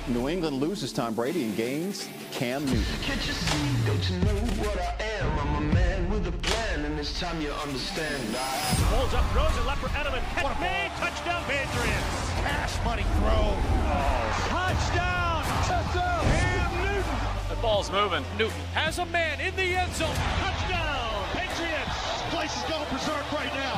New England loses Tom Brady and gains Cam Newton. Can't you see? Don't you know what I am? I'm a man with a plan, and it's time you understand. Holds up, throws it left for Edelman. Catch made, touchdown Patriots. Cash money throw. Touchdown. Cam Newton. The ball's moving. Newton has a man in the end zone. Touchdown Patriots. This place is going berserk right now.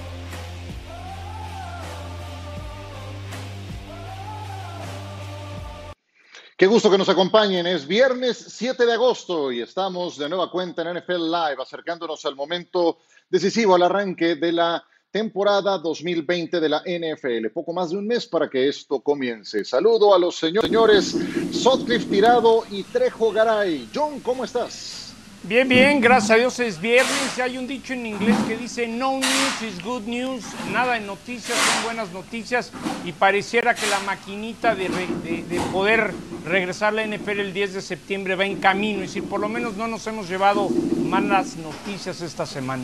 Qué gusto que nos acompañen. Es viernes 7 de agosto y estamos de nueva cuenta en NFL Live, acercándonos al momento decisivo, al arranque de la temporada 2020 de la NFL. Poco más de un mes para que esto comience. Saludo a los señores Sutcliffe Tirado y Trejo Garay. John, ¿cómo estás? Bien, bien, gracias a Dios es viernes. Hay un dicho en inglés que dice no news is good news, nada de noticias son buenas noticias, y pareciera que la maquinita de poder regresar a la NFL el 10 de septiembre va en camino, es decir, por lo menos no nos hemos llevado malas noticias esta semana.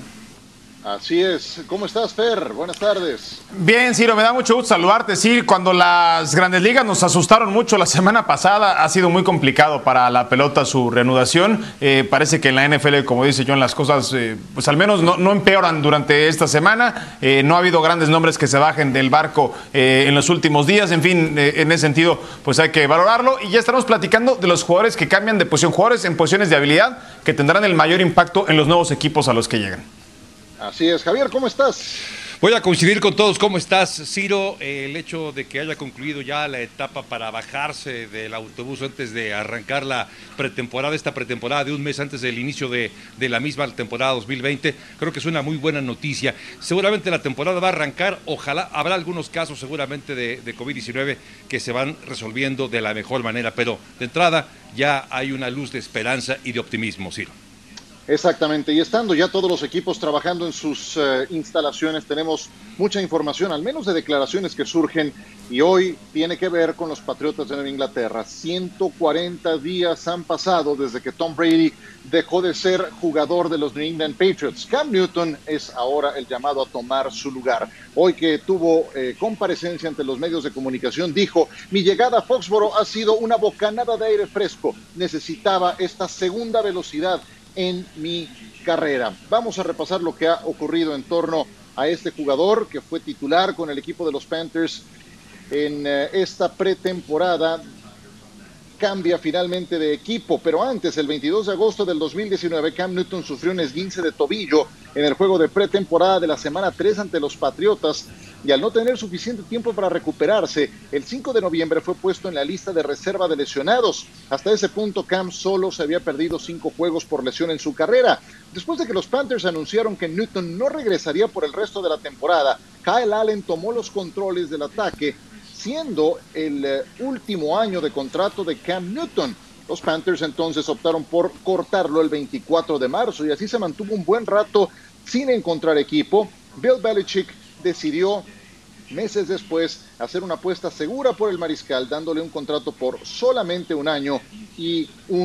Así es. ¿Cómo estás, Fer? Buenas tardes. Bien, Ciro, me da mucho gusto saludarte. Sí, cuando las grandes ligas nos asustaron mucho la semana pasada, ha sido muy complicado para la pelota su reanudación. Parece que en la NFL, como dice John, las cosas, pues al menos no empeoran durante esta semana. No ha habido grandes nombres que se bajen del barco en los últimos días. En fin, en ese sentido, pues hay que valorarlo. Y ya estaremos platicando de los jugadores que cambian de posición, jugadores en posiciones de habilidad que tendrán el mayor impacto en los nuevos equipos a los que llegan. Así es. Javier, ¿cómo estás? Voy a coincidir con todos. ¿Cómo estás, Ciro? El hecho de que haya concluido ya la etapa para bajarse del autobús antes de arrancar la pretemporada, esta pretemporada de un mes antes del inicio de la misma temporada 2020, creo que es una muy buena noticia. Seguramente la temporada va a arrancar, ojalá, habrá algunos casos seguramente de COVID-19 que se van resolviendo de la mejor manera, pero de entrada ya hay una luz de esperanza y de optimismo, Ciro. Exactamente, y estando ya todos los equipos trabajando en sus instalaciones, tenemos mucha información, al menos de declaraciones que surgen, y hoy tiene que ver con los Patriotas de Nueva Inglaterra. 140 días han pasado desde que Tom Brady dejó de ser jugador de los New England Patriots. Cam Newton es ahora el llamado a tomar su lugar. Hoy que tuvo comparecencia ante los medios de comunicación, dijo: mi llegada a Foxborough ha sido una bocanada de aire fresco, necesitaba esta segunda velocidad en mi carrera. Vamos a repasar lo que ha ocurrido en torno a este jugador que fue titular con el equipo de los Panthers en esta pretemporada. Cambia finalmente de equipo, pero antes, el 22 de agosto del 2019, Cam Newton sufrió un esguince de tobillo en el juego de pretemporada de la semana 3 ante los Patriotas, y al no tener suficiente tiempo para recuperarse, el 5 de noviembre fue puesto en la lista de reserva de lesionados. Hasta ese punto, Cam solo se había perdido 5 juegos por lesión en su carrera. Después de que los Panthers anunciaron que Newton no regresaría por el resto de la temporada, Kyle Allen tomó los controles del ataque, siendo el último año de contrato de Cam Newton. Los Panthers entonces optaron por cortarlo el 24 de marzo y así se mantuvo un buen rato sin encontrar equipo. Bill Belichick decidió meses después hacer una apuesta segura por el mariscal, dándole un contrato por solamente un año y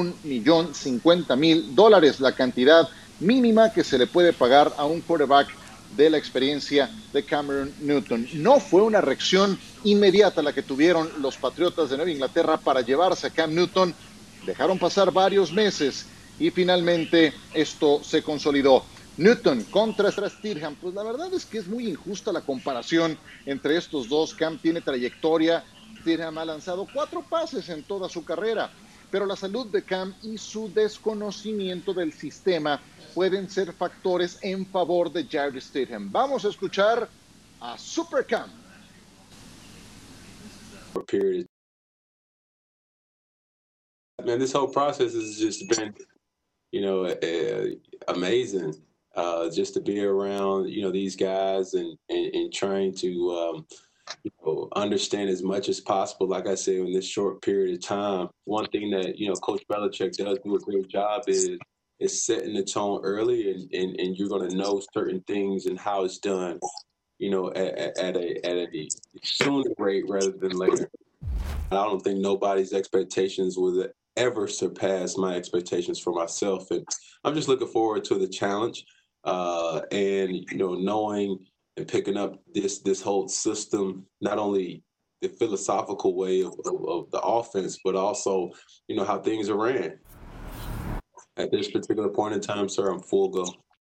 $1,050,000, la cantidad mínima que se le puede pagar a un quarterback de la experiencia de Cameron Newton. No fue una reacción inmediata la que tuvieron los Patriotas de Nueva Inglaterra para llevarse a Cam Newton. Dejaron pasar varios meses y finalmente esto se consolidó. Newton contra Stidham, pues la verdad es que es muy injusta la comparación entre estos dos. Cam tiene trayectoria, Stidham ha lanzado 4 pases en toda su carrera, pero la salud de Cam y su desconocimiento del sistema pueden ser factores en favor de Jarrett Stidham. Vamos a escuchar a Super Cam. Man, this whole process has just been, amazing. Just to be around, these guys and trying to, understand as much as possible. Like I said, in this short period of time, one thing that, Coach Belichick does do a great job is setting the tone early, and you're going to know certain things and how it's done, at a sooner rate rather than later. I don't think nobody's expectations will ever surpass my expectations for myself, and I'm just looking forward to the challenge. And knowing and picking up this whole system, not only the philosophical way of the offense, but also, how things are ran. At this particular point in time, sir, I'm full go.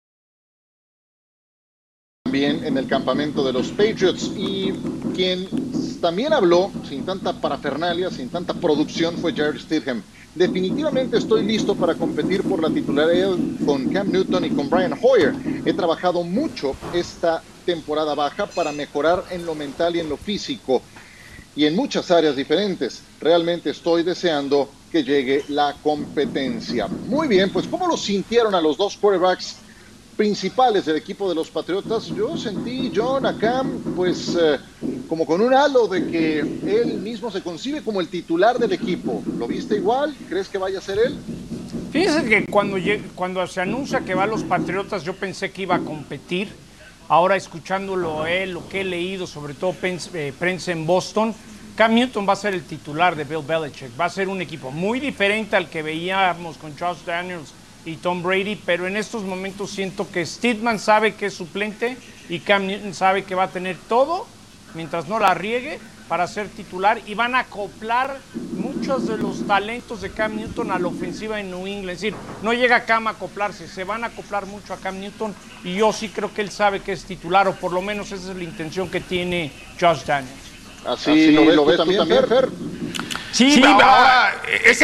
También en el campamento de los Patriots, y quien también habló sin tanta parafernalia, sin tanta producción, fue Jarrett Stidham. Definitivamente estoy listo para competir por la titularidad con Cam Newton y con Brian Hoyer. He trabajado mucho esta temporada baja para mejorar en lo mental y en lo físico y en muchas áreas diferentes. Realmente estoy deseando que llegue la competencia. Muy bien, pues ¿cómo lo sintieron a los dos quarterbacks principales del equipo de los Patriotas? Yo sentí, John, a Cam, pues como con un halo de que él mismo se concibe como el titular del equipo. ¿Lo viste igual? ¿Crees que vaya a ser él? Fíjense que cuando se anuncia que va a los Patriotas, yo pensé que iba a competir. Ahora escuchándolo a él, lo que he leído, sobre todo prensa en Boston, Cam Newton va a ser el titular de Bill Belichick. Va a ser un equipo muy diferente al que veíamos con Josh Daniels y Tom Brady, pero en estos momentos siento que Stidham sabe que es suplente y Cam Newton sabe que va a tener todo, mientras no la riegue, para ser titular, y van a acoplar muchos de los talentos de Cam Newton a la ofensiva en New England. Es decir, no llega Cam a acoplarse, se van a acoplar mucho a Cam Newton, y yo sí creo que él sabe que es titular, o por lo menos esa es la intención que tiene Josh Daniels. Así lo ves también, Fer. Sí, ahora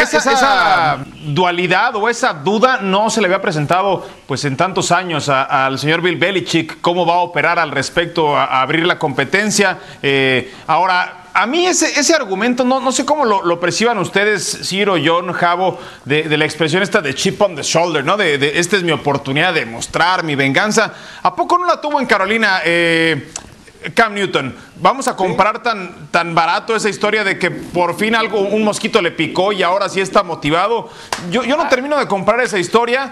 esa dualidad o esa duda no se le había presentado pues en tantos años al señor Bill Belichick, cómo va a operar al respecto a abrir la competencia. Ahora, a mí ese argumento, no sé cómo lo perciban ustedes, Ciro, John, Javo, de la expresión esta de chip on the shoulder, ¿no? De esta es mi oportunidad de mostrar mi venganza. ¿A poco no la tuvo en Carolina Cam Newton? Vamos a comprar tan barato esa historia de que por fin un mosquito le picó y ahora sí está motivado. Yo no termino de comprar esa historia.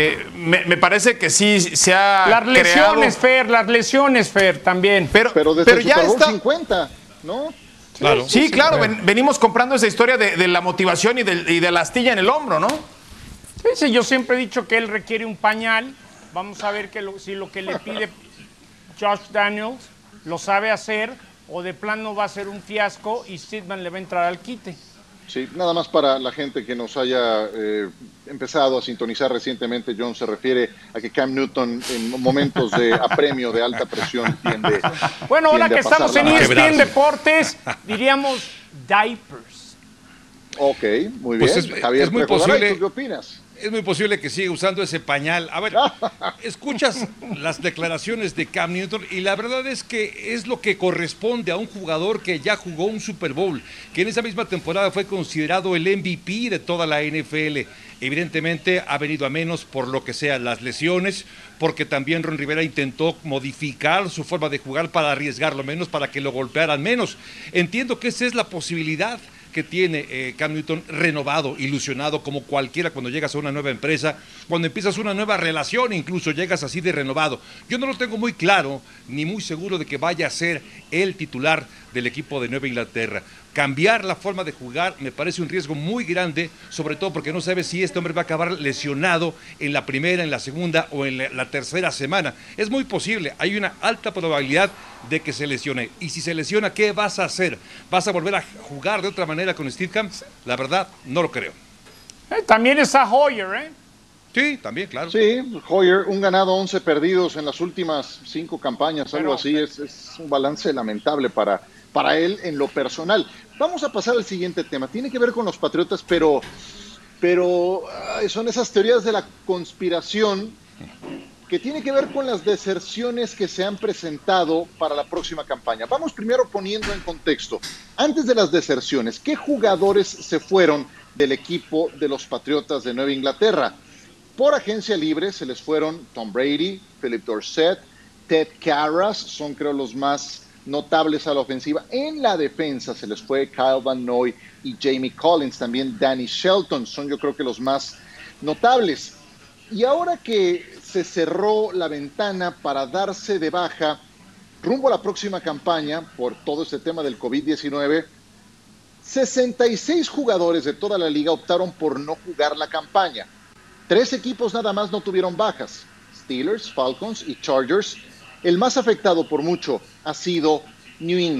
Me parece que sí se ha las lesiones, Fer, también. Pero desde el Super Bowl 50, ¿no? Claro. Sí, claro, venimos comprando esa historia de la motivación y de la astilla en el hombro, ¿no? Sí, yo siempre he dicho que él requiere un pañal. Vamos a ver si lo que le pide Josh Daniels lo sabe hacer, o de plano va a ser un fiasco y Stidham le va a entrar al quite. Sí, nada más para la gente que nos haya empezado a sintonizar recientemente, John se refiere a que Cam Newton en momentos de apremio de alta presión tiende. Bueno, ahora que estamos en ESPN Deportes, diríamos diapers. Ok, muy bien. Pues Javier, es muy posible. ¿Tú qué opinas? Es muy posible que siga usando ese pañal. A ver, escuchas las declaraciones de Cam Newton y la verdad es que es lo que corresponde a un jugador que ya jugó un Super Bowl, que en esa misma temporada fue considerado el MVP de toda la NFL. Evidentemente ha venido a menos por lo que sea las lesiones, porque también Ron Rivera intentó modificar su forma de jugar para arriesgarlo menos, para que lo golpearan menos. Entiendo que esa es la posibilidad que tiene Cam Newton, renovado, ilusionado, como cualquiera cuando llegas a una nueva empresa, cuando empiezas una nueva relación, incluso llegas así de renovado. Yo no lo tengo muy claro, ni muy seguro de que vaya a ser el titular del equipo de Nueva Inglaterra. Cambiar la forma de jugar me parece un riesgo muy grande, sobre todo porque no sabes si este hombre va a acabar lesionado en la primera, en la segunda o en la tercera semana. Es muy posible, hay una alta probabilidad de que se lesione. Y si se lesiona, ¿qué vas a hacer? ¿Vas a volver a jugar de otra manera con Stidham? La verdad, no lo creo. También está Hoyer, ¿eh? Sí, también, claro. Sí, Hoyer, 1 ganado, 11 perdidos en las últimas 5 campañas, algo así. Es un balance lamentable para él en lo personal. Vamos a pasar al siguiente tema. Tiene que ver con los Patriotas, pero son esas teorías de la conspiración que tiene que ver con las deserciones que se han presentado para la próxima campaña. Vamos primero poniendo en contexto. Antes de las deserciones, ¿qué jugadores se fueron del equipo de los Patriotas de Nueva Inglaterra? Por agencia libre se les fueron Tom Brady, Philip Dorsett, Ted Karras, son creo los más notables a la ofensiva. En la defensa se les fue Kyle Van Noy y Jamie Collins, también Danny Shelton, son yo creo que los más notables. Y ahora que se cerró la ventana para darse de baja rumbo a la próxima campaña por todo este tema del COVID-19, 66 jugadores de toda la liga optaron por no jugar la campaña. 3 equipos nada más no tuvieron bajas: Steelers, Falcons y Chargers. El más afectado por mucho ha sido New England.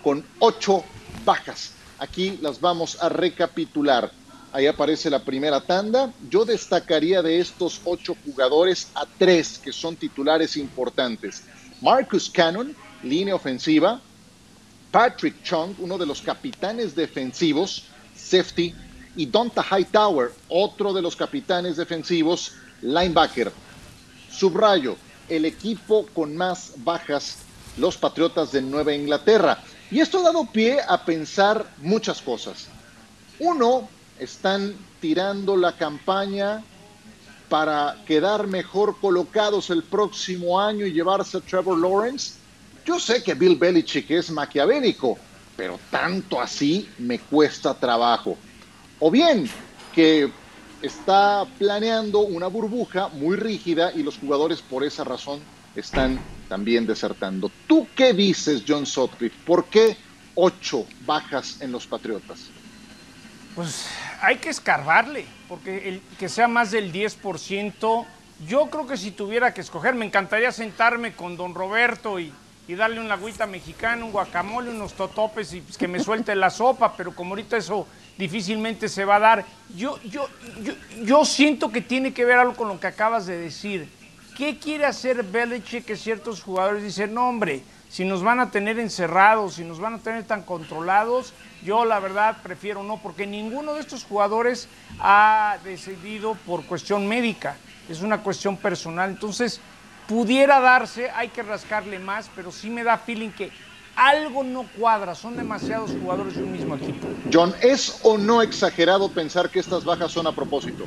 con 8 bajas. Aquí las vamos a recapitular. Ahí aparece la primera tanda. Yo destacaría de estos 8 jugadores a 3 que son titulares importantes. Marcus Cannon, línea ofensiva. Patrick Chung, uno de los capitanes defensivos, safety. Y Donta Hightower, otro de los capitanes defensivos, linebacker. Subrayo, el equipo con más bajas, los Patriotas de Nueva Inglaterra. Y esto ha dado pie a pensar muchas cosas. Uno, están tirando la campaña para quedar mejor colocados el próximo año y llevarse a Trevor Lawrence. Yo sé que Bill Belichick es maquiavélico, pero tanto así me cuesta trabajo. O bien que está planeando una burbuja muy rígida y los jugadores por esa razón están también desertando. ¿Tú qué dices, John Sutcliffe? ¿Por qué 8 bajas en los Patriotas? Pues hay que escarbarle, porque que sea más del 10%, yo creo que si tuviera que escoger, me encantaría sentarme con don Roberto y darle una agüita mexicana, un guacamole, unos totopes y pues que me suelte la sopa, pero como ahorita eso difícilmente se va a dar. Yo siento que tiene que ver algo con lo que acabas de decir. ¿Qué quiere hacer Belichick? Que ciertos jugadores dicen, no hombre, si nos van a tener encerrados, si nos van a tener tan controlados, yo la verdad prefiero no, porque ninguno de estos jugadores ha decidido por cuestión médica, es una cuestión personal. Entonces, pudiera darse, hay que rascarle más, pero sí me da feeling que algo no cuadra, son demasiados jugadores de un mismo equipo. John, ¿es o no exagerado pensar que estas bajas son a propósito?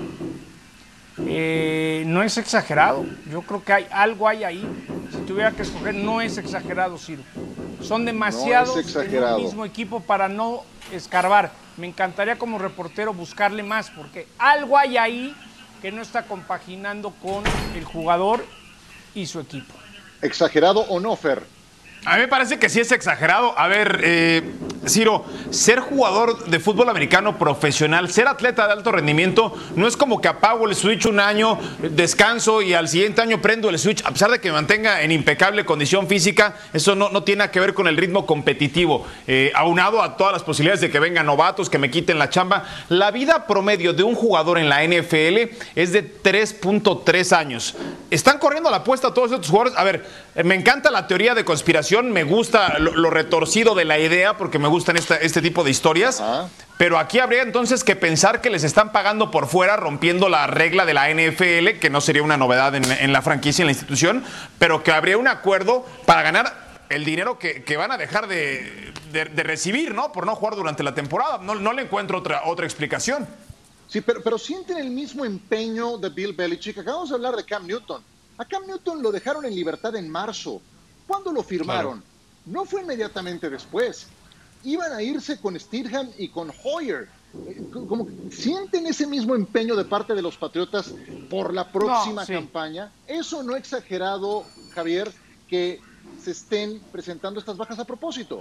No es exagerado, yo creo que algo hay ahí. Si tuviera que escoger, no es exagerado, Ciro. Son demasiados en un mismo equipo para no escarbar. Me encantaría como reportero buscarle más, porque algo hay ahí que no está compaginando con el jugador y su equipo. ¿Exagerado o no, Fer? A mí me parece que sí es exagerado. A ver, Ciro, ser jugador de fútbol americano profesional, ser atleta de alto rendimiento, no es como que apago el switch un año, descanso y al siguiente año prendo el switch. A pesar de que me mantenga en impecable condición física, eso no tiene nada que ver con el ritmo competitivo. Aunado a todas las posibilidades de que vengan novatos, que me quiten la chamba. La vida promedio de un jugador en la NFL es de 3.3 años. Están corriendo la apuesta a todos estos jugadores. A ver, me encanta la teoría de conspiración. Me gusta lo retorcido de la idea porque me gustan este tipo de historias, pero aquí habría entonces que pensar que les están pagando por fuera, rompiendo la regla de la NFL, que no sería una novedad en la franquicia, en la institución, pero que habría un acuerdo para ganar el dinero que van a dejar de recibir, ¿no? Por no jugar durante la temporada. No le encuentro otra explicación. Sí, pero sienten el mismo empeño de Bill Belichick. Acabamos de hablar de Cam Newton. A Cam Newton lo dejaron en libertad en marzo. ¿Cuándo lo firmaron? Claro. No fue inmediatamente después. Iban a irse con Stidham y con Hoyer. Como sienten ese mismo empeño de parte de los Patriotas por la próxima campaña. ¿Eso no exagerado, Javier, que se estén presentando estas bajas a propósito?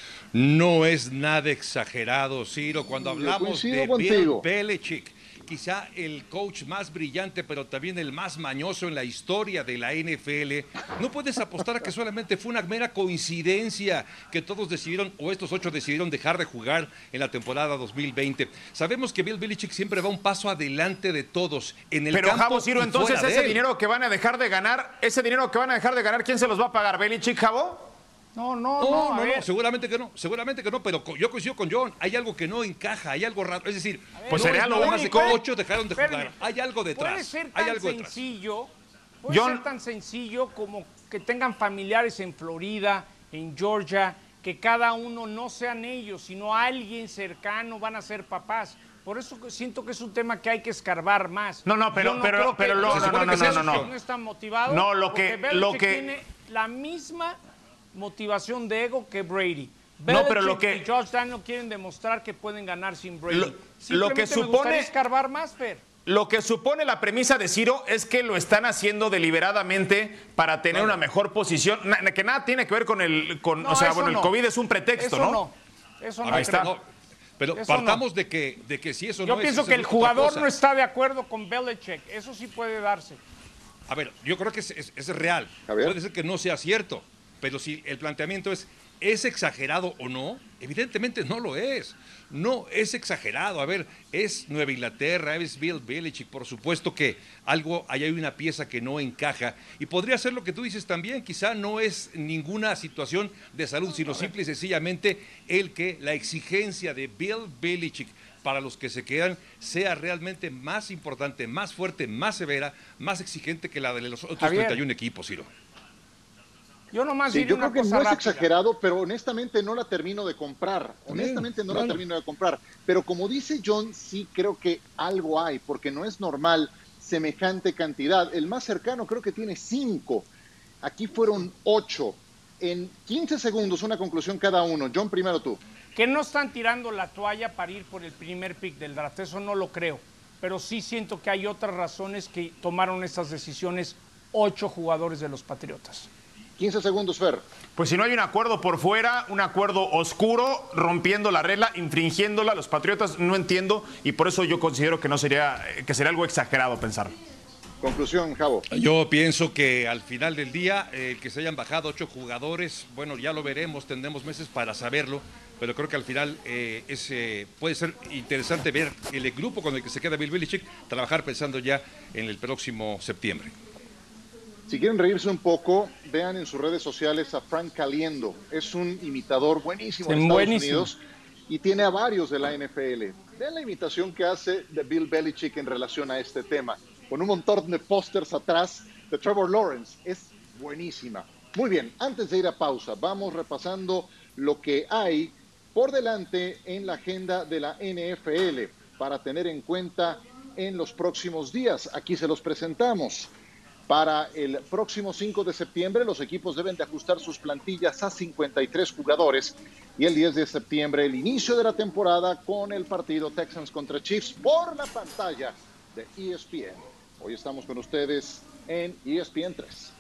No es nada exagerado, Ciro. Cuando hablamos de Bill Belichick, quizá el coach más brillante, pero también el más mañoso en la historia de la NFL, no puedes apostar a que solamente fue una mera coincidencia que todos decidieron, o estos 8 decidieron dejar de jugar en la temporada 2020. Sabemos que Bill Belichick siempre va un paso adelante de todos en el campo. Pero Javo, Ciro, entonces ese dinero que van a dejar de ganar, ¿quién se los va a pagar? ¿Belichick, Javo? No, seguramente que no, pero yo coincido con John, hay algo que no encaja, hay algo raro, es decir, pues sería lo único. 8 dejaron de jugar, hay algo detrás. Puede ser tan sencillo como que tengan familiares en Florida, en Georgia, que cada uno no sean ellos, sino alguien cercano, van a ser papás. Por eso siento que es un tema que hay que escarbar más. No están motivados. No, lo que tiene la misma motivación de ego que Brady. Belichick y Josh Daniel quieren demostrar que pueden ganar sin Brady. Lo que supone, me gustaría escarbar más, Fer. Lo que supone la premisa de Ciro es que lo están haciendo deliberadamente para tener una mejor posición, que nada tiene que ver con el COVID es un pretexto, Eso Ahí está. Pero partamos de que si eso yo pienso que el jugador no está de acuerdo con Belichick, eso sí puede darse. A ver, yo creo que es real. Puede ser que no sea cierto. Pero si el planteamiento es ¿Es exagerado o no? Evidentemente no lo es. No es exagerado. A ver, es Nueva Inglaterra, es Bill Belichick. Por supuesto que ahí hay una pieza que no encaja. Y podría ser lo que tú dices también. Quizá no es ninguna situación de salud, sino simple y sencillamente la exigencia de Bill Belichick para los que se quedan sea realmente más importante, más fuerte, más severa, más exigente que la de los otros 31 equipos, Ciro. Yo nomás yo creo que no es rápida. exagerado, pero honestamente no la termino de comprar. Pero como dice John, sí creo que algo hay, porque no es normal semejante cantidad. El más cercano creo que tiene 5. Aquí fueron 8. En 15 segundos, una conclusión cada uno. John, primero tú. Que no están tirando la toalla para ir por el primer pick del draft, eso no lo creo. Pero sí siento que hay otras razones que tomaron estas decisiones 8 jugadores de los Patriotas. 15 segundos, Fer. Pues si no hay un acuerdo por fuera, un acuerdo oscuro, rompiendo la regla, infringiéndola, los Patriotas no entiendo, y por eso yo considero que sería algo exagerado pensar. Conclusión, Javo. Yo pienso que al final del día, que se hayan bajado 8 jugadores, bueno, ya lo veremos, tendremos meses para saberlo, pero creo que al final puede ser interesante ver el grupo con el que se queda Bill Belichick trabajar pensando ya en el próximo septiembre. Si quieren reírse un poco, vean en sus redes sociales a Frank Caliendo. Es un imitador buenísimo en Estados Unidos y tiene a varios de la NFL. Vean la imitación que hace de Bill Belichick en relación a este tema, con un montón de pósters atrás de Trevor Lawrence. Es buenísima. Muy bien, antes de ir a pausa, vamos repasando lo que hay por delante en la agenda de la NFL para tener en cuenta en los próximos días. Aquí se los presentamos. Para el próximo 5 de septiembre, los equipos deben de ajustar sus plantillas a 53 jugadores. Y el 10 de septiembre, el inicio de la temporada con el partido Texans contra Chiefs por la pantalla de ESPN. Hoy estamos con ustedes en ESPN 3.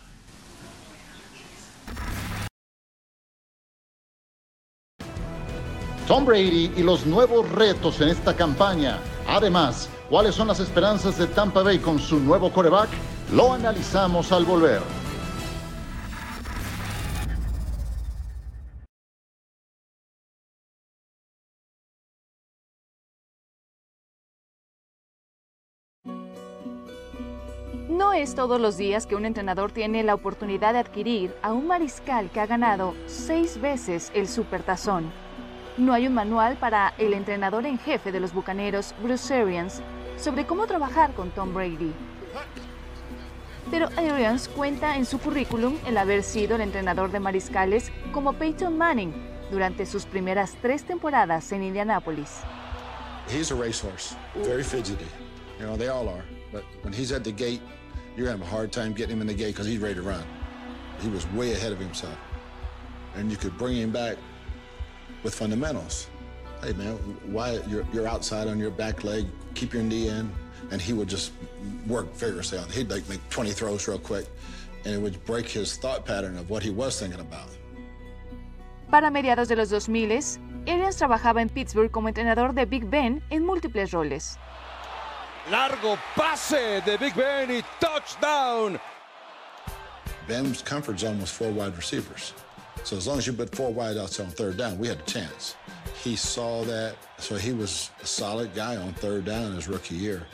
Tom Brady y los nuevos retos en esta campaña. Además, ¿cuáles son las esperanzas de Tampa Bay con su nuevo quarterback? Lo analizamos al volver. No es todos los días que un entrenador tiene la oportunidad de adquirir a un mariscal que ha ganado 6 veces el Supertazón. No hay un manual para el entrenador en jefe de los Bucaneros, Bruce Arians, sobre cómo trabajar con Tom Brady. Pero Arians cuenta en su currículum el haber sido el entrenador de mariscales como Peyton Manning durante sus primeras 3 temporadas en Indianápolis. He's a racehorse, very fidgety. You know, they all are. But when he's at the gate, you're going to have a hard time getting him in the gate because he's ready to run. He was way ahead of himself. And you could bring him back with fundamentals. Hey, man, why you're outside on your back leg, keep your knee in, and he would just work vigorously on it. He'd make 20 throws real quick, and it would break his thought pattern of what he was thinking about. Para mediados de los 2000, Arians trabajaba en Pittsburgh como entrenador de Big Ben en múltiples roles. Largo pase de Big Ben y touchdown. Ben's comfort zone was 4 wide receivers. So as long as you put 4 wide outs on 3rd down, we had a chance. He saw that, so he was a solid guy on 3rd down in his rookie year.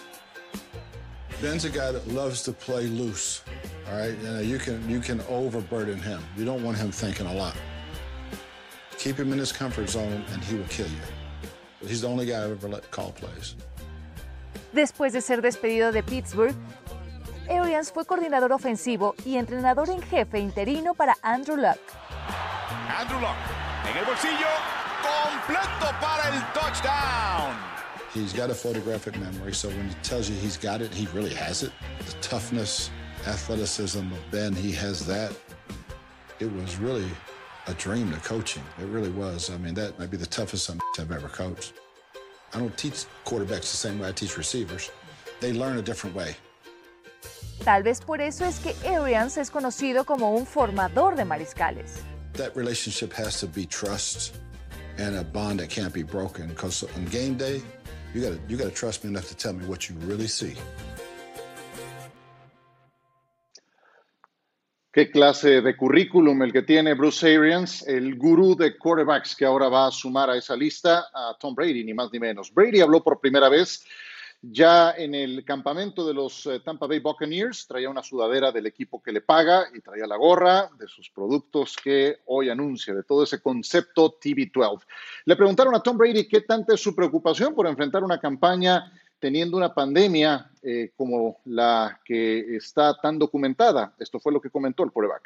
Ben's a guy that loves to play loose, all right? You can overburden him. You don't want him thinking a lot. Keep him in his comfort zone, and he will kill you. But he's the only guy I've ever let call plays. Después de ser despedido de Pittsburgh, Arians fue coordinador ofensivo y entrenador en jefe interino para Andrew Luck. Andrew Luck en el bolsillo, completo para el touchdown. He's got a photographic memory, so when he tells you he's got it, he really has it. The toughness, athleticism of Ben, he has that. It was really a dream to coach him. It really was. I mean, that might be the toughest I've ever coached. I don't teach quarterbacks the same way I teach receivers. They learn a different way. Tal vez por eso es que Arians es conocido como un formador de mariscales. That relationship has to be trust and a bond that can't be broken. Because on game day, you gotta trust me enough to tell me what you really see. Qué clase de currículum el que tiene Bruce Arians, el gurú de quarterbacks que ahora va a sumar a esa lista a Tom Brady, ni más ni menos. Brady habló por primera vez ya en el campamento de los Tampa Bay Buccaneers, traía una sudadera del equipo que le paga y traía la gorra de sus productos que hoy anuncia, de todo ese concepto TB12. Le preguntaron a Tom Brady qué tanta es su preocupación por enfrentar una campaña teniendo una pandemia como la que está tan documentada. Esto fue lo que comentó el quarterback.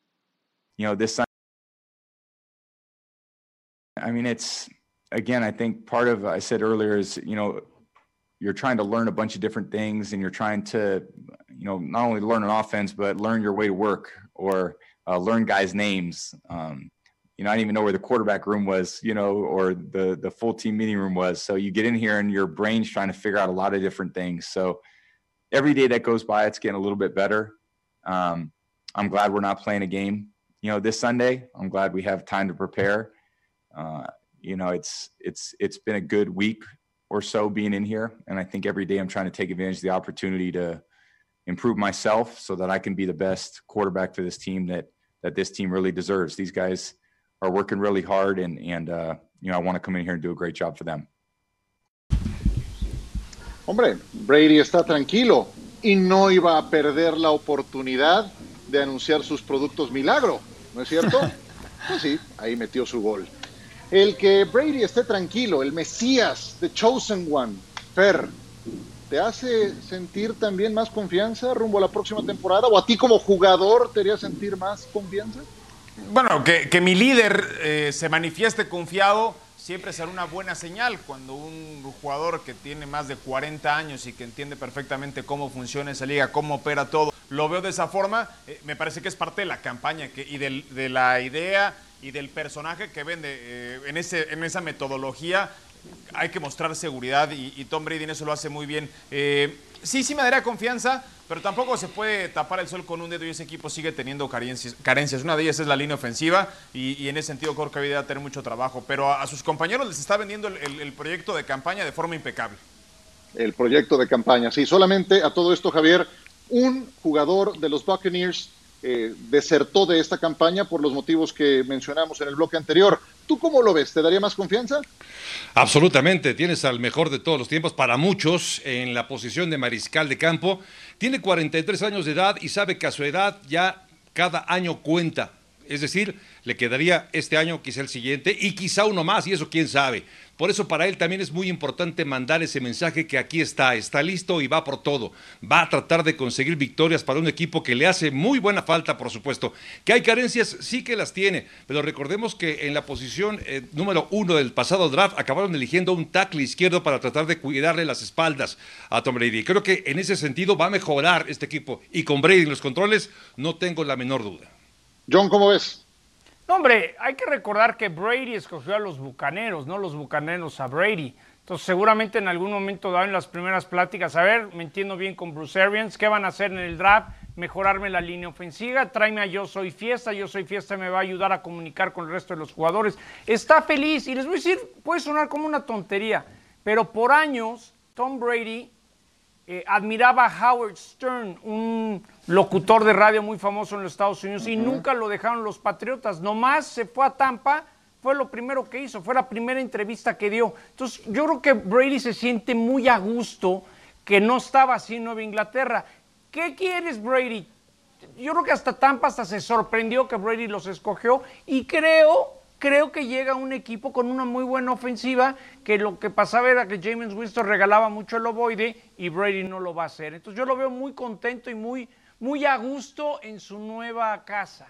I mean, it's, again, I think part of, I said earlier is, you're trying to learn a bunch of different things and you're trying to, not only learn an offense, but learn your way to work or learn guys' names. I didn't even know where the quarterback room was, or the full team meeting room was. So you get in here and your brain's trying to figure out a lot of different things. So every day that goes by, it's getting a little bit better. I'm glad we're not playing a game, this Sunday. I'm glad we have time to prepare. It's been a good week or so being in here. And I think every day I'm trying to take advantage of the opportunity to improve myself so that I can be the best quarterback for this team that this team really deserves. These guys are working really hard and I want to come in here and do a great job for them. Hombre, Brady está tranquilo y no iba a perder la oportunidad de anunciar sus productos milagro, ¿no es cierto? Pues sí, ahí metió su gol. El que Brady esté tranquilo, el Mesías, the chosen one, Fer, ¿te hace sentir también más confianza rumbo a la próxima temporada? ¿O a ti como jugador te haría sentir más confianza? Bueno, que mi líder se manifieste confiado siempre será una buena señal. Cuando un jugador que tiene más de 40 años y que entiende perfectamente cómo funciona esa liga, cómo opera todo, lo veo de esa forma, me parece que es parte de la campaña y de la idea y del personaje que vende. En esa metodología hay que mostrar seguridad y Tom Brady en eso lo hace muy bien. Sí me daría confianza, pero tampoco se puede tapar el sol con un dedo y ese equipo sigue teniendo carencias. Una de ellas es la línea ofensiva y en ese sentido creo que va a tener mucho trabajo, pero a sus compañeros les está vendiendo el proyecto de campaña de forma impecable. El proyecto de campaña, sí. Solamente a todo esto, Javier, un jugador de los Buccaneers desertó de esta campaña por los motivos que mencionamos en el bloque anterior. ¿Tú cómo lo ves? ¿Te daría más confianza? Absolutamente, tienes al mejor de todos los tiempos para muchos en la posición de mariscal de campo. Tiene 43 años de edad y sabe que a su edad ya cada año cuenta. Es decir, le quedaría este año, quizá el siguiente y quizá uno más, y eso quién sabe. Por eso para él también es muy importante mandar ese mensaje que aquí está listo y va por todo. Va a tratar de conseguir victorias para un equipo que le hace muy buena falta, por supuesto. Que hay carencias, sí que las tiene, pero recordemos que en la posición número 1 del pasado draft acabaron eligiendo un tackle izquierdo para tratar de cuidarle las espaldas a Tom Brady. Creo que en ese sentido va a mejorar este equipo y con Brady en los controles no tengo la menor duda. John, ¿cómo ves? No, hombre, hay que recordar que Brady escogió a los Bucaneros, no los Bucaneros a Brady. Entonces, seguramente en algún momento dado en las primeras pláticas, a ver, me entiendo bien con Bruce Arians, ¿qué van a hacer en el draft? Mejorarme la línea ofensiva, tráeme a Yo Soy Fiesta me va a ayudar a comunicar con el resto de los jugadores. Está feliz, y les voy a decir, puede sonar como una tontería, pero por años Tom Brady admiraba a Howard Stern, un locutor de radio muy famoso en los Estados Unidos, y nunca lo dejaron los Patriotas. Nomás se fue a Tampa, fue lo primero que hizo, fue la primera entrevista que dio. Entonces, yo creo que Brady se siente muy a gusto que no estaba así en Nueva Inglaterra. ¿Qué quieres, Brady? Yo creo que hasta Tampa hasta se sorprendió que Brady los escogió y creo que llega un equipo con una muy buena ofensiva, que lo que pasaba era que Jameis Winston regalaba mucho el ovoide y Brady no lo va a hacer. Entonces yo lo veo muy contento y muy a gusto en su nueva casa.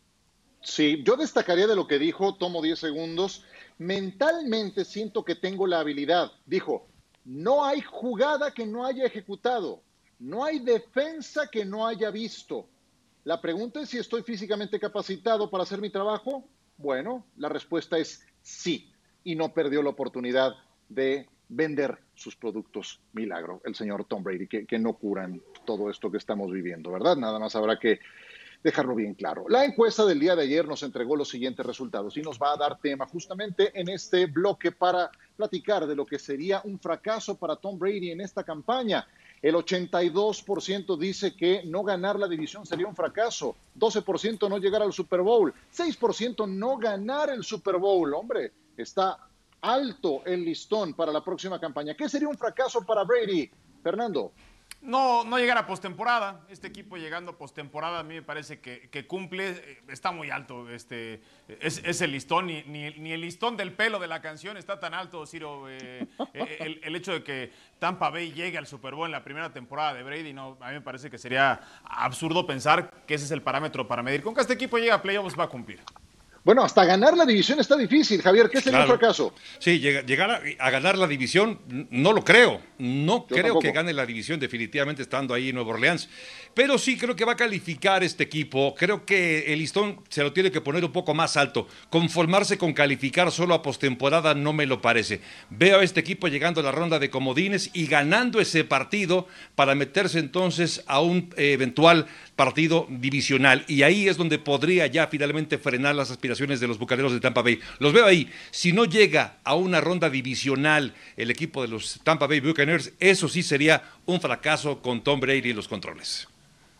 Sí, yo destacaría de lo que dijo, tomo 10 segundos, mentalmente siento que tengo la habilidad. Dijo, no hay jugada que no haya ejecutado, no hay defensa que no haya visto. La pregunta es si estoy físicamente capacitado para hacer mi trabajo. Bueno, la respuesta es sí, y no perdió la oportunidad de vender sus productos milagro, el señor Tom Brady, que no curan todo esto que estamos viviendo, ¿verdad? Nada más habrá que dejarlo bien claro. La encuesta del día de ayer nos entregó los siguientes resultados y nos va a dar tema justamente en este bloque para platicar de lo que sería un fracaso para Tom Brady en esta campaña. El 82% dice que no ganar la división sería un fracaso. 12% no llegar al Super Bowl. 6% no ganar el Super Bowl. Hombre, está alto el listón para la próxima campaña. ¿Qué sería un fracaso para Brady, Fernando? No llegar a postemporada. Este equipo llegando a postemporada a mí me parece que cumple, está muy alto ese listón, ni el listón del pelo de la canción está tan alto, Ciro. El hecho de que Tampa Bay llegue al Super Bowl en la primera temporada de Brady, no, a mí me parece que sería absurdo pensar que ese es el parámetro para medir. Con que este equipo llegue a playoffs va a cumplir. Bueno, hasta ganar la división está difícil, Javier. ¿Qué sería un fracaso? Sí, llegar a ganar la división, no lo creo. No creo tampoco. que gane la división definitivamente estando ahí en Nueva Orleans. Pero sí creo que va a calificar este equipo. Creo que el listón se lo tiene que poner un poco más alto. Conformarse con calificar solo a postemporada no me lo parece. Veo a este equipo llegando a la ronda de comodines y ganando ese partido para meterse entonces a un eventual partido divisional. Y ahí es donde podría ya finalmente frenar las aspiraciones de los Bucaneros de Tampa Bay. Los veo ahí. Si no llega a una ronda divisional el equipo de los Tampa Bay Buccaneers, eso sí sería un fracaso con Tom Brady y los controles.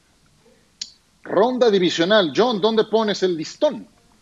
Ronda divisional. John, ¿dónde pones el listón?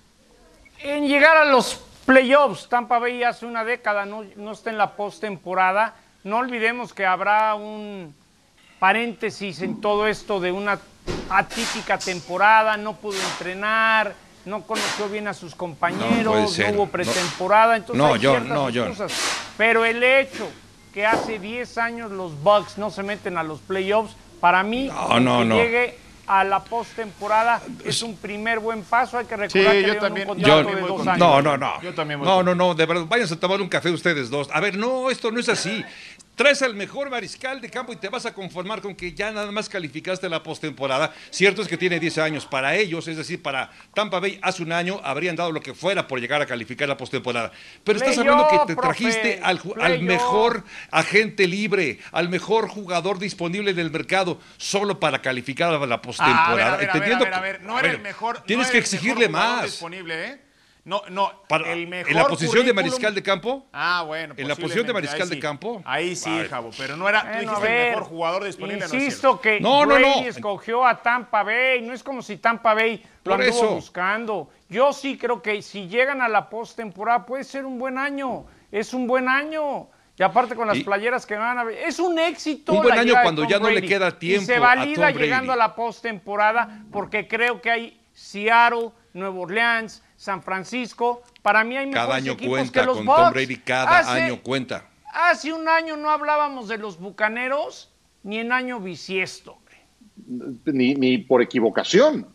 En llegar a los playoffs. Tampa Bay hace una década no está en la postemporada. No olvidemos que habrá un paréntesis en todo esto de una atípica temporada, no pudo entrenar, no conoció bien a sus compañeros, no hubo pretemporada, entonces hay ciertas cosas. Pero el hecho que hace 10 años los Bucks no se meten a los playoffs, para mí, llegue a la postemporada es un primer buen paso. Hay que recordar que yo también, un contrato de 2 años. Yo también de verdad, váyanse a tomar un café ustedes dos. A ver, no, esto no es así. Traes al mejor mariscal de campo y te vas a conformar con que ya nada más calificaste la postemporada. Cierto es que tiene 10 años. Para ellos, es decir, para Tampa Bay, hace un año habrían dado lo que fuera por llegar a calificar la postemporada. Pero estás hablando que te trajiste al mejor agente libre, al mejor jugador disponible en el mercado, solo para calificar a la postemporada. A ver, no era el mejor. Tienes que exigirle más. Disponible, ¿eh? El mejor ¿En la posición de mariscal de campo? Bueno. ¿En la posición de mariscal de campo? Ahí sí, Javo, pero no era, tú dijiste el mejor jugador disponible. Insisto que Brady escogió a Tampa Bay, no es como si Tampa Bay lo anduvo buscando. Yo sí creo que si llegan a la postemporada puede ser un buen año, es un buen año. Y aparte con las playeras que van a ver, es un éxito. Un buen año cuando ya no le queda tiempo. Y se valida llegando a la postemporada porque creo que hay Seattle, Nueva Orleans, San Francisco, para mí hay mejores equipos que los Bucks. Con Tom Brady cada año cuenta. Hace un año no hablábamos de los Bucaneros ni en año bisiesto. Ni por equivocación,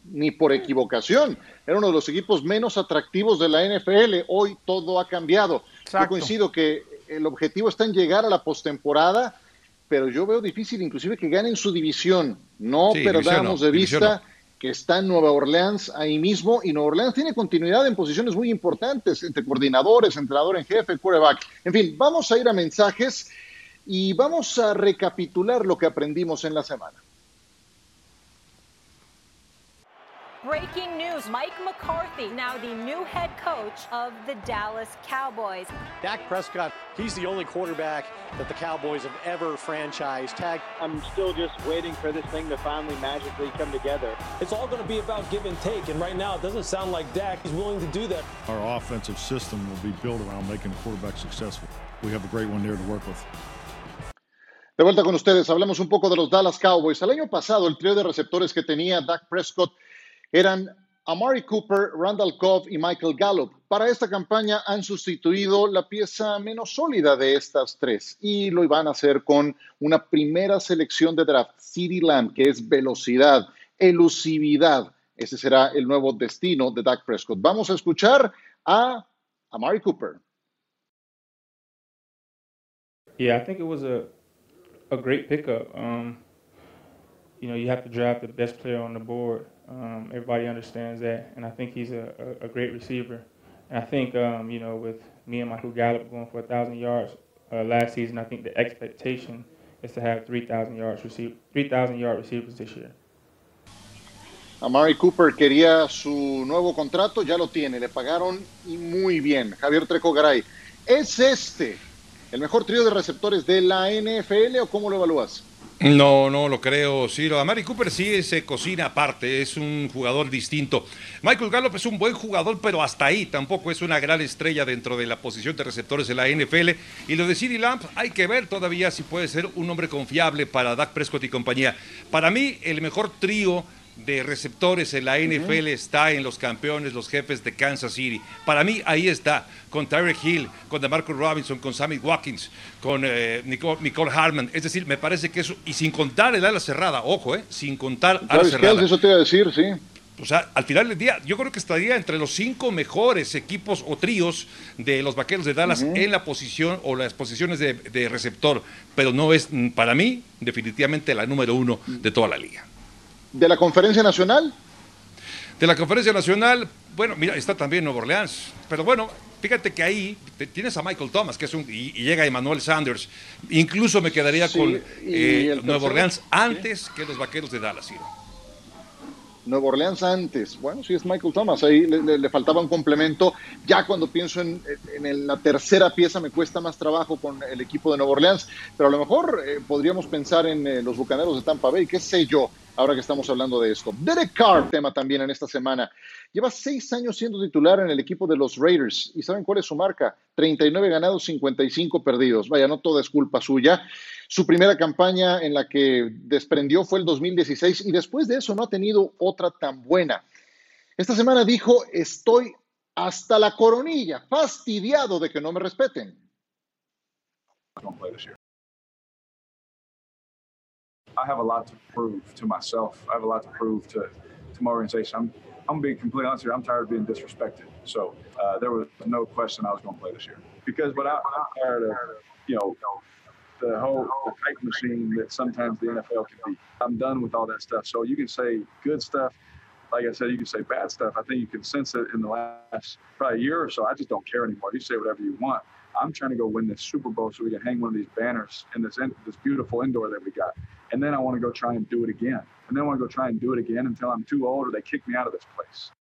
Era uno de los equipos menos atractivos de la NFL. Hoy todo ha cambiado. Exacto. Yo coincido que el objetivo está en llegar a la postemporada, pero yo veo difícil inclusive que ganen su división. No perdamos de vista que está en Nueva Orleans ahí mismo, y Nueva Orleans tiene continuidad en posiciones muy importantes, entre coordinadores, entrenador en jefe, quarterback. En fin, vamos a ir a mensajes y vamos a recapitular lo que aprendimos en la semana. Breaking news, Mike McCarthy, now the new head coach of the Dallas Cowboys. Dak Prescott, he's the only quarterback that the Cowboys have ever franchised tag. I'm still just waiting for this thing to finally magically come together. It's all going to be about give and take, and right now it doesn't sound like Dak is willing to do that. Our offensive system will be built around making the quarterback successful. We have a great one there to work with. De vuelta con ustedes, hablamos un poco de los Dallas Cowboys. El año pasado, el trío de receptores que tenía Dak Prescott eran Amari Cooper, Randall Cobb y Michael Gallup. Para esta campaña han sustituido la pieza menos sólida de estas tres y lo iban a hacer con una primera selección de draft, CeeDee Lamb, que es velocidad, elusividad. Ese será el nuevo destino de Dak Prescott. Vamos a escuchar a Amari Cooper. Yeah, I think it was a great pickup. You have to draft the best player on the board. Everybody understands that, and I think he's a great receiver. And I think, with me and Michael Gallup going for 1,000 yards last season, I think the expectation is to have 3,000 yard receivers this year. Amari Cooper quería su nuevo contrato, ya lo tiene, le pagaron y muy bien. Javier Trejo Garay, ¿es el mejor trío de receptores de la NFL o cómo lo evalúas? No, no lo creo, Ciro. Amari Cooper sí se cocina aparte, es un jugador distinto. Michael Gallup es un buen jugador, pero hasta ahí tampoco es una gran estrella dentro de la posición de receptores en la NFL. Y lo de CeeDee Lamb, hay que ver todavía si puede ser un hombre confiable para Dak Prescott y compañía. Para mí, el mejor trío de receptores en la NFL está en los campeones, los jefes de Kansas City. Para mí ahí está, con Tyreek Hill, con DeMarcus Robinson, con Sammy Watkins, con Nicole Hartman. Es decir, me parece que eso, y sin contar el ala cerrada, ojo, sin contar ala cerrada. Eso te iba a decir, sí. O sea, al final del día, yo creo que estaría entre los 5 mejores equipos o tríos de los Vaqueros de Dallas en la posición o las posiciones de receptor, pero no es, para mí, definitivamente la número 1 de toda la liga. ¿De la Conferencia Nacional? De la Conferencia Nacional, bueno, mira, está también Nueva Orleans, pero bueno, fíjate que ahí tienes a Michael Thomas, que es y llega Emmanuel Sanders. Incluso me quedaría con Nueva Orleans antes que los Vaqueros de Dallas, Ciro. Nueva Orleans antes, bueno, sí es Michael Thomas, ahí le faltaba un complemento. Ya cuando pienso en la tercera pieza me cuesta más trabajo con el equipo de Nueva Orleans, pero a lo mejor podríamos pensar en los Bucaneros de Tampa Bay, qué sé yo, ahora que estamos hablando de esto. Derek Carr, tema también en esta semana. Lleva 6 años siendo titular en el equipo de los Raiders. ¿Y saben cuál es su marca? 39 ganados, 55 perdidos. Vaya, no toda es culpa suya. Su primera campaña en la que desprendió fue el 2016 y después de eso no ha tenido otra tan buena. Esta semana dijo, estoy hasta la coronilla, fastidiado de que no me respeten. I have a lot to prove to myself. I have a lot to prove to my organization. I'm being completely honest here. I'm tired of being disrespected. So there was no question I was going to play this year. Because I'm tired of, the whole hype machine that sometimes the NFL can be. I'm done with all that stuff. So you can say good stuff. Like I said, you can say bad stuff. I think you can sense it in the last probably year or so. I just don't care anymore. You say whatever you want. I'm trying to go win this Super Bowl so we can hang one of these banners in this beautiful indoor that we got. And then I want to go try and do it again. And then I want to go try and do it again until I'm too old or they kick me out of this place.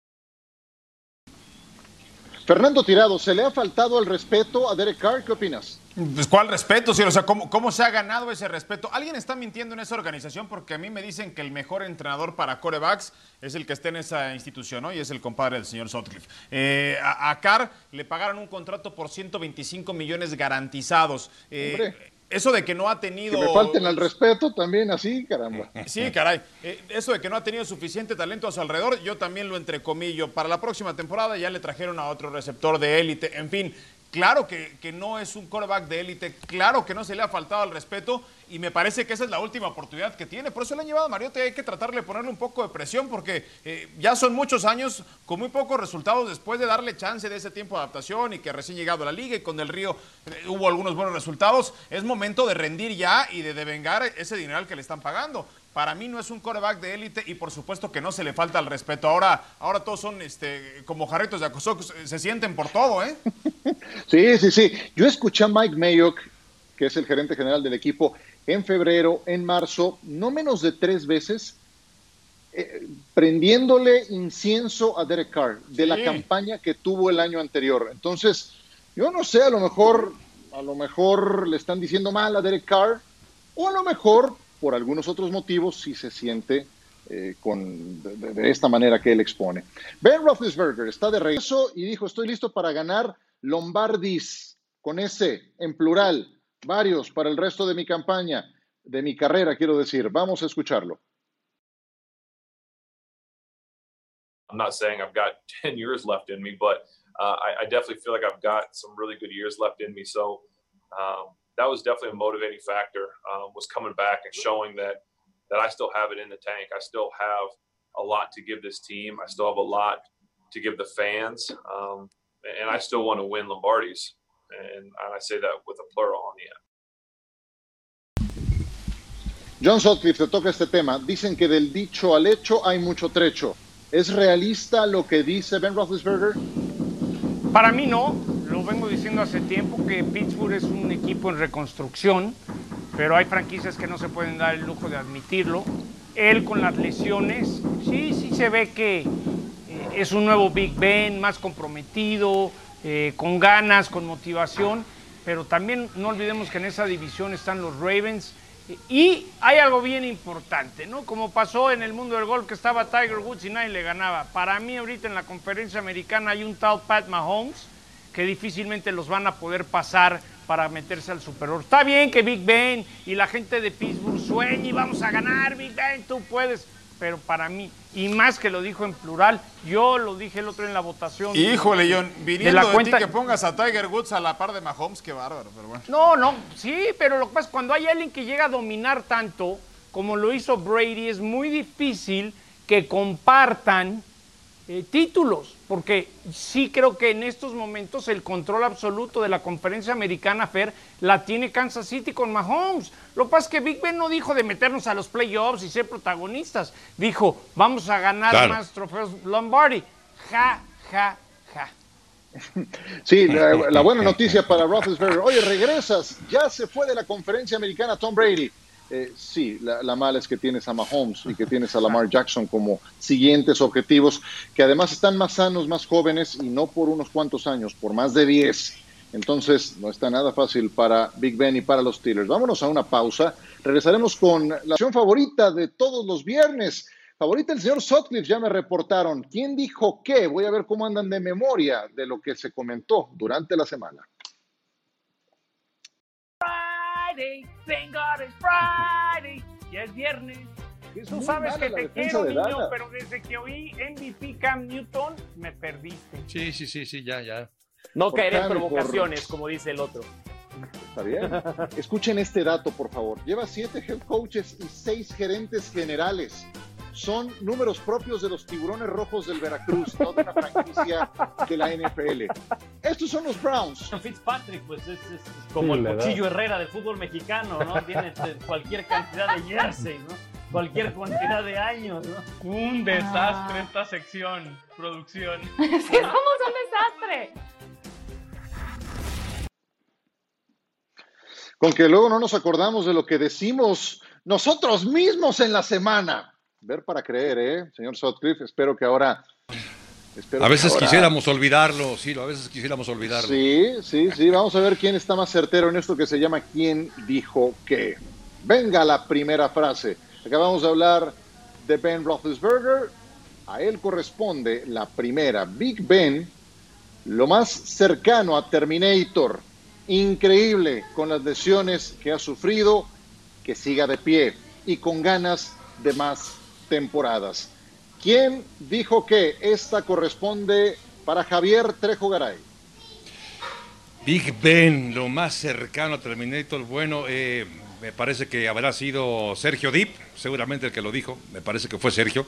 Fernando Tirado, ¿se le ha faltado el respeto a Derek Carr? ¿Qué opinas? Pues, ¿cuál respeto? Sí, o sea, ¿cómo se ha ganado ese respeto? Alguien está mintiendo en esa organización porque a mí me dicen que el mejor entrenador para quarterbacks es el que está en esa institución, ¿no? Y es el compadre del señor Sutcliffe. A Carr le pagaron un contrato por 125 millones garantizados. Eso de que no ha tenido... Que me falten al respeto también así, caramba. Sí, caray. Eso de que no ha tenido suficiente talento a su alrededor, yo también lo entrecomillo. Para la próxima temporada ya le trajeron a otro receptor de élite. En fin, claro que no es un quarterback de élite. Claro que no se le ha faltado al respeto. Y me parece que esa es la última oportunidad que tiene. Por eso le han llevado a Mariotti. Hay que tratarle de ponerle un poco de presión porque ya son muchos años con muy pocos resultados después de darle chance de ese tiempo de adaptación y que recién llegado a la liga y con Del Río hubo algunos buenos resultados. Es momento de rendir ya y de devengar ese dineral que le están pagando. Para mí no es un quarterback de élite y por supuesto que no se le falta el respeto. Ahora todos son como jarritos de acosó, se sienten por todo, ¿eh? Sí. Yo escuché a Mike Mayock, que es el gerente general del equipo, en febrero, en marzo, no menos de 3 veces, prendiéndole incienso a Derek Carr de la campaña que tuvo el año anterior. Entonces, yo no sé, a lo mejor le están diciendo mal a Derek Carr, o a lo mejor, por algunos otros motivos, sí se siente de esta manera que él expone. Ben Roethlisberger está de regreso y dijo, estoy listo para ganar Lombardis, con ese, en plural, varios para el resto de mi campaña, de mi carrera, quiero decir. Vamos a escucharlo. I'm not saying I've got 10 years left in me, but I definitely feel like I've got some really good years left in me. So that was definitely a motivating factor, was coming back and showing that I still have it in the tank. I still have a lot to give this team. I still have a lot to give the fans. And I still want to win Lombardis. And I say that with a plural on the end. John Sutcliffe, te toca este tema. Dicen que del dicho al hecho hay mucho trecho. ¿Es realista lo que dice Ben Roethlisberger? Para mí no. Lo vengo diciendo hace tiempo que Pittsburgh es un equipo en reconstrucción, pero hay franquicias que no se pueden dar el lujo de admitirlo. Él con las lesiones, sí se ve que es un nuevo Big Ben, más comprometido, con ganas, con motivación, pero también no olvidemos que en esa división están los Ravens Y hay algo bien importante, ¿no? Como pasó en el mundo del golf, que estaba Tiger Woods y nadie le ganaba. Para mí ahorita en la conferencia americana hay un tal Pat Mahomes que difícilmente los van a poder pasar para meterse al Super Bowl. Está bien que Big Ben y la gente de Pittsburgh sueñe y vamos a ganar, Big Ben, tú puedes. Pero para mí, y más que lo dijo en plural, yo lo dije el otro en la votación. Híjole, John, viniendo de ti que pongas a Tiger Woods a la par de Mahomes, qué bárbaro, pero bueno. No, sí, pero lo que pasa es cuando hay alguien que llega a dominar tanto, como lo hizo Brady, es muy difícil que compartan títulos, porque sí creo que en estos momentos el control absoluto de la conferencia americana, Fer, la tiene Kansas City con Mahomes. Lo que pasa es que Big Ben no dijo de meternos a los playoffs y ser protagonistas, dijo, vamos a ganar más trofeos Lombardi. Ja. Sí, la buena noticia para Roethlisberger. Oye, regresas, ya se fue de la conferencia americana Tom Brady. Sí, la mala es que tienes a Mahomes y que tienes a Lamar Jackson como siguientes objetivos, que además están más sanos, más jóvenes y no por unos cuantos años, por más de 10. Entonces no está nada fácil para Big Ben y para los Steelers. Vámonos a una pausa. Regresaremos con la opción favorita de todos los viernes. Favorita el señor Sutcliffe, ya me reportaron. ¿Quién dijo qué? Voy a ver cómo andan de memoria de lo que se comentó durante la semana. Thank God it's Friday. Ya es viernes. Tú sabes que te quiero, niño, pero desde que oí MVP Cam Newton, me perdiste. Sí, ya. No caeré en provocaciones, como dice el otro. Está bien. Escuchen este dato, por favor. Lleva 7 head coaches y 6 gerentes generales. Son números propios de los Tiburones Rojos del Veracruz, no de una franquicia de la NFL. Estos son los Browns. Fitzpatrick, pues es como el Cuchillo Herrera del fútbol mexicano, ¿no? Tiene cualquier cantidad de jersey, ¿no? Cualquier cantidad de años, ¿no? Un desastre esta sección, producción. ¿Cómo es un desastre? Con que luego no nos acordamos de lo que decimos nosotros mismos en la semana. Ver para creer, señor Sutcliffe. Espero que ahora... A veces quisiéramos olvidarlo, Ciro, a veces quisiéramos olvidarlo. Sí. Vamos a ver quién está más certero en esto que se llama ¿Quién dijo qué? Venga la primera frase. Acabamos de hablar de Ben Roethlisberger. A él corresponde la primera. Big Ben, lo más cercano a Terminator. Increíble con las lesiones que ha sufrido, que siga de pie y con ganas de más temporadas. ¿Quién dijo que esta corresponde para Javier Trejo Garay? Big Ben, lo más cercano a Terminator. Bueno, me parece que habrá sido Sergio Dip, seguramente el que lo dijo. Me parece que fue Sergio.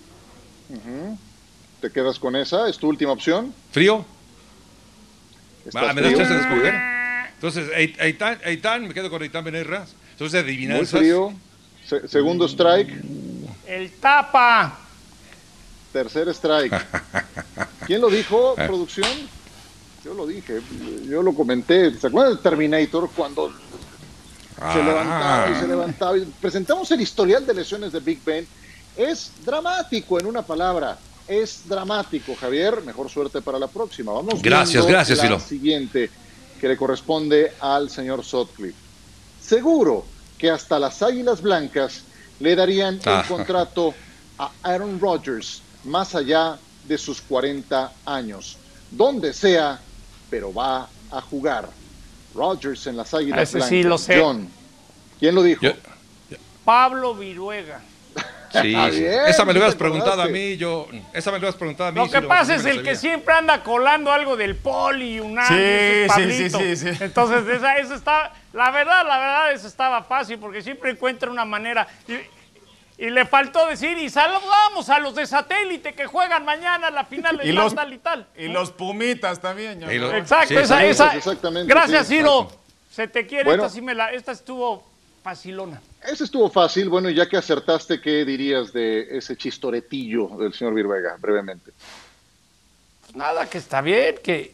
¿Te quedas con esa? ¿Es tu última opción? ¿Frío? ¿Me das chance de escoger? Entonces, Eitan, me quedo con Eitan Benerra. Entonces, adivinanzas. Muy frío. Segundo strike. El tapa. Tercer strike. ¿Quién lo dijo, producción? Yo lo dije, yo lo comenté. ¿Se acuerdan de Terminator cuando se levantaba y presentamos el historial de lesiones de Big Ben? Es dramático, en una palabra. Es dramático, Javier. Mejor suerte para la próxima. Vamos. Gracias, Ciro. La siguiente que le corresponde al señor Sutcliffe. Seguro que hasta las Águilas Blancas le darían un contrato a Aaron Rodgers más allá de sus 40 años. Donde sea, pero va a jugar. Rodgers en las Águilas Blancas. Sí lo sé. John, ¿quién lo dijo? Pablo Viruega. Sí, esa me lo habías preguntado a mí, Lo que pasa es el que siempre anda colando algo del Poli y UNAM. Sí. Entonces, eso está, la verdad, eso estaba fácil porque siempre encuentra una manera. Y le faltó decir, y saludamos a los de satélite que juegan mañana la final de tal y tal. Y los Pumitas también. Exacto, exactamente. Gracias, Ciro. Se te quiere, bueno, esta estuvo facilona. Ese estuvo fácil. Bueno, ya que acertaste, ¿qué dirías de ese chistoretillo del señor Viruega, brevemente? Nada, que está bien, que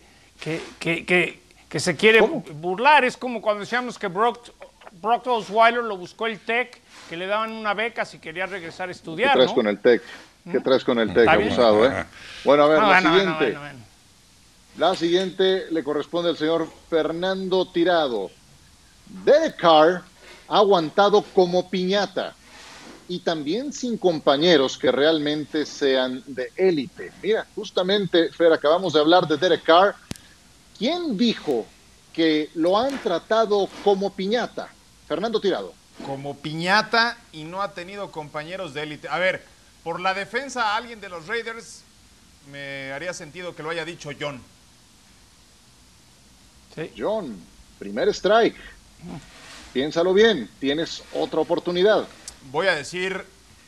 se quiere burlar. Es como cuando decíamos que Brock Osweiler lo buscó el TEC, que le daban una beca si quería regresar a estudiar. ¿Qué traes con el TEC? ¿Qué traes con el TEC? Abusado, ¿eh? Bueno, a ver, la siguiente. La siguiente le corresponde al señor Fernando Tirado. Derek Carr ha aguantado como piñata y también sin compañeros que realmente sean de élite. Mira, justamente, Fer, acabamos de hablar de Derek Carr. ¿Quién dijo que lo han tratado como piñata? Fernando Tirado. Como piñata y no ha tenido compañeros de élite. A ver, por la defensa a alguien de los Raiders me haría sentido que lo haya dicho John. Sí. John, primer strike. Piénsalo bien, tienes otra oportunidad. Voy a decir...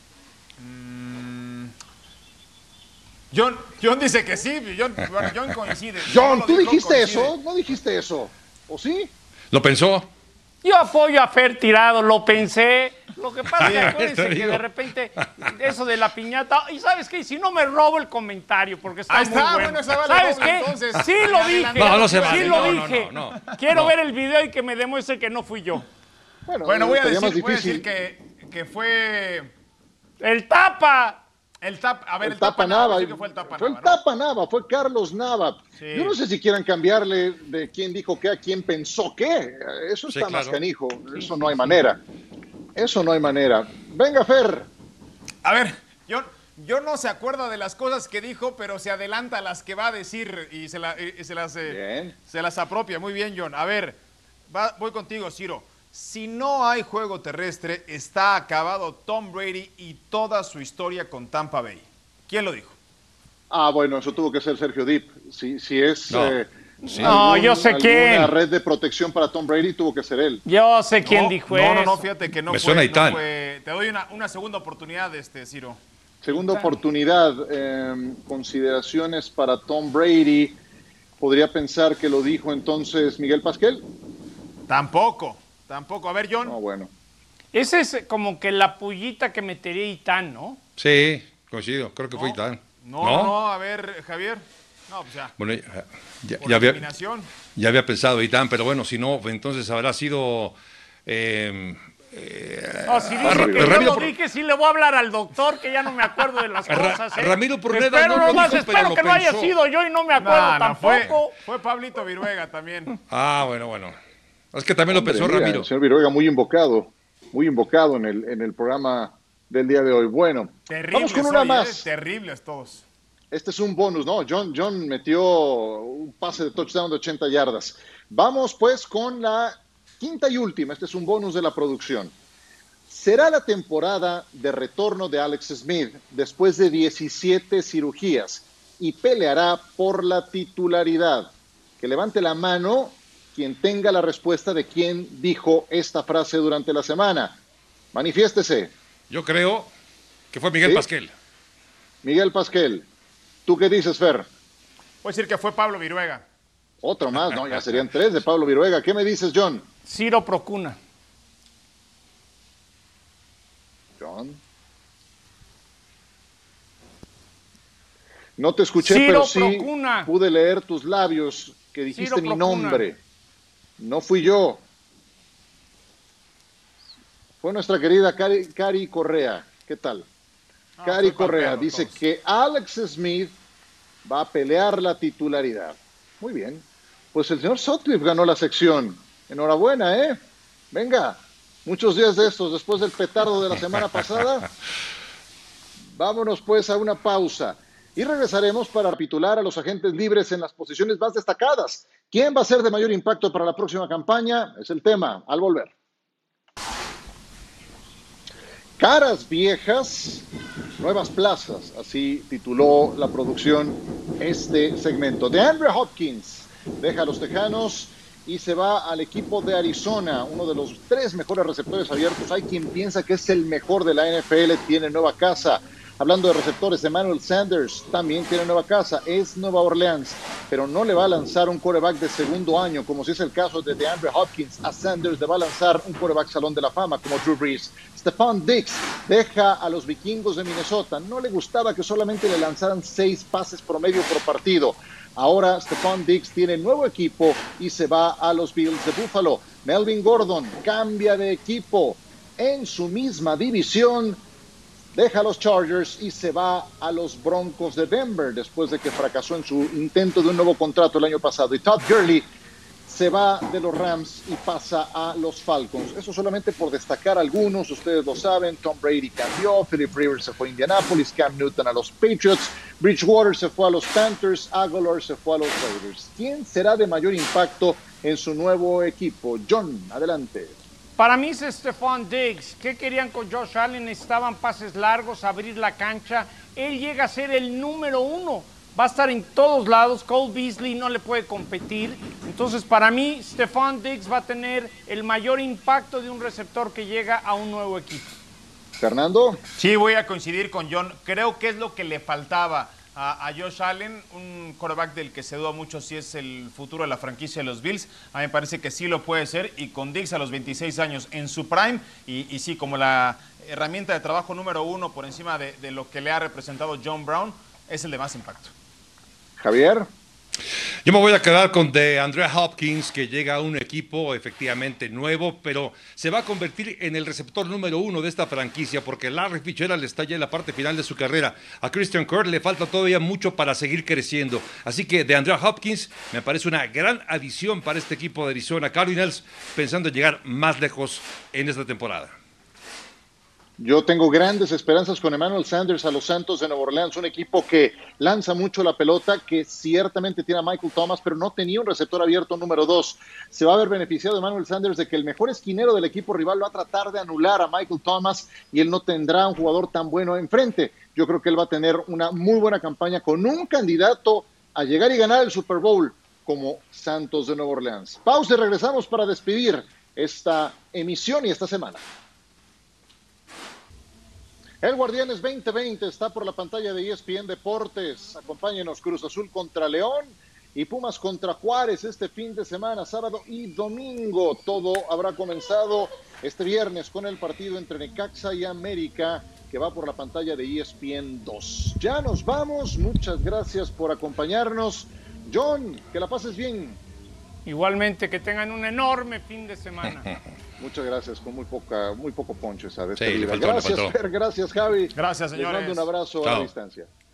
John dice que sí, John coincide. John, ¿tú dijiste eso? ¿No dijiste eso? ¿O sí? ¿Lo pensó? Yo apoyo a Fer Tirado, lo pensé. Lo que pasa es que acuérdense que de repente eso de la piñata... ¿Y sabes qué? Si no me robo el comentario porque está muy bueno. ¿Sabes qué? Entonces, sí lo dije. No se vale. Sí lo dije. Quiero ver el video y que me demuestre que no fui yo. Bueno, voy a decir que fue... ¡El Tapa! El Tapa Nava. Sí que fue el Tapa Fue Nava, el Tapa Nava, fue Carlos Nava. Sí. Yo no sé si quieran cambiarle de quién dijo qué a quién pensó qué. Eso está más canijo. Eso no hay manera. Eso no hay manera. Venga, Fer. A ver, yo no se acuerda de las cosas que dijo, pero se adelanta a las que va a decir y se las apropia. Muy bien, John. A ver, voy contigo, Ciro. Si no hay juego terrestre, está acabado Tom Brady y toda su historia con Tampa Bay. ¿Quién lo dijo? Bueno, eso tuvo que ser Sergio Dip. Si es... No, yo sé quién. La red de protección para Tom Brady tuvo que ser él. Yo sé quién dijo eso. No, fíjate que no Me suena Itán. Te doy una segunda oportunidad, Ciro. Segunda oportunidad. Consideraciones para Tom Brady. ¿Podría pensar que lo dijo entonces Miguel Pasquel? Tampoco. A ver, John. No, bueno. Esa es como que la pullita que metería Itán, ¿no? Sí, coincido. Creo que fue Itán. No, a ver, Javier. No, pues ya. Bueno, ya había pensado Itán, pero bueno, si no, entonces habrá sido... si dice que yo lo dije, sí le voy a hablar al doctor, que ya no me acuerdo de las cosas. Ramiro Pruneda no lo dijo, espero que no haya sido yo y no me acuerdo tampoco. Fue Pablito Viruega también. Bueno. Es que también lo pensó Ramiro. El señor Viruega muy invocado en el programa del día de hoy. Bueno, vamos con una más. Terribles todos. Este es un bonus, ¿no? John metió un pase de touchdown de 80 yardas. Vamos pues con la quinta y última. Este es un bonus de la producción. Será la temporada de retorno de Alex Smith después de 17 cirugías y peleará por la titularidad. Que levante la mano quien tenga la respuesta de quién dijo esta frase durante la semana. Manifiéstese. Yo creo que fue Miguel Pasquel. Miguel Pasquel. ¿Tú qué dices, Fer? Voy a decir que fue Pablo Viruega. Otro más, ¿no? Ya serían 3 de Pablo Viruega. ¿Qué me dices, John? Ciro Procuna. John. No te escuché, Ciro pero sí Procuna. Pude leer tus labios que dijiste mi nombre. No fui yo. Fue nuestra querida Cari Correa. ¿Qué tal? Cari Correa dice que Alex Smith va a pelear la titularidad. Muy bien. Pues el señor Sutcliffe ganó la sección. Enhorabuena, ¿eh? Venga, muchos días de estos después del petardo de la semana pasada. Vámonos pues a una pausa. Y regresaremos para recapitular a los agentes libres en las posiciones más destacadas. ¿Quién va a ser de mayor impacto para la próxima campaña? Es el tema al volver. Caras viejas, nuevas plazas, así tituló la producción este segmento. DeAndre Hopkins deja a los Tejanos y se va al equipo de Arizona, uno de los 3 mejores receptores abiertos. Hay quien piensa que es el mejor de la NFL, tiene nueva casa. Hablando de receptores, Emmanuel Sanders también tiene nueva casa, es Nueva Orleans, pero no le va a lanzar un quarterback de segundo año, como si es el caso de DeAndre Hopkins. A Sanders le va a lanzar un quarterback salón de la fama, como Drew Brees. Stephon Diggs deja a los Vikingos de Minnesota. No le gustaba que solamente le lanzaran 6 pases promedio por partido. Ahora Stephon Diggs tiene nuevo equipo y se va a los Bills de Buffalo. Melvin Gordon cambia de equipo en su misma división. Deja a los Chargers y se va a los Broncos de Denver después de que fracasó en su intento de un nuevo contrato el año pasado. Y Todd Gurley se va de los Rams y pasa a los Falcons. Eso solamente por destacar algunos, ustedes lo saben. Tom Brady cambió, Philip Rivers se fue a Indianapolis, Cam Newton a los Patriots, Bridgewater se fue a los Panthers, Aguilar se fue a los Raiders. ¿Quién será de mayor impacto en su nuevo equipo? John, adelante. Para mí es Stephon Diggs. ¿Qué querían con Josh Allen? Necesitaban pases largos, abrir la cancha. Él llega a ser el número 1. Va a estar en todos lados. Cole Beasley no le puede competir. Entonces, para mí, Stephon Diggs va a tener el mayor impacto de un receptor que llega a un nuevo equipo. Fernando. Sí, voy a coincidir con John. Creo que es lo que le faltaba a Josh Allen, un quarterback del que se duda mucho si es el futuro de la franquicia de los Bills. A mí me parece que sí lo puede ser, y con Diggs a los 26 años en su prime, y sí, como la herramienta de trabajo número 1 por encima de lo que le ha representado John Brown, es el de más impacto. Javier. Yo me voy a quedar con DeAndre Hopkins, que llega a un equipo efectivamente nuevo, pero se va a convertir en el receptor número 1 de esta franquicia, porque Larry Fitzgerald está ya en la parte final de su carrera. A Christian Kirk le falta todavía mucho para seguir creciendo. Así que DeAndre Hopkins me parece una gran adición para este equipo de Arizona Cardinals, pensando en llegar más lejos en esta temporada. Yo tengo grandes esperanzas con Emmanuel Sanders a los Santos de Nueva Orleans, un equipo que lanza mucho la pelota, que ciertamente tiene a Michael Thomas, pero no tenía un receptor abierto número 2. Se va a ver beneficiado Emmanuel Sanders de que el mejor esquinero del equipo rival va a tratar de anular a Michael Thomas y él no tendrá un jugador tan bueno enfrente. Yo creo que él va a tener una muy buena campaña con un candidato a llegar y ganar el Super Bowl como Santos de Nueva Orleans. Pausa y regresamos para despedir esta emisión y esta semana. El Guardianes 2020 está por la pantalla de ESPN Deportes. Acompáñenos, Cruz Azul contra León y Pumas contra Juárez este fin de semana, sábado y domingo. Todo habrá comenzado este viernes con el partido entre Necaxa y América, que va por la pantalla de ESPN 2. Ya nos vamos, muchas gracias por acompañarnos. John, que la pases bien. Igualmente, que tengan un enorme fin de semana. Muchas gracias, con muy poco poncho esa despedida. Sí, le faltó, gracias, Fer, gracias, Javi. Gracias, señores. Les mando un abrazo. Chao. A la distancia.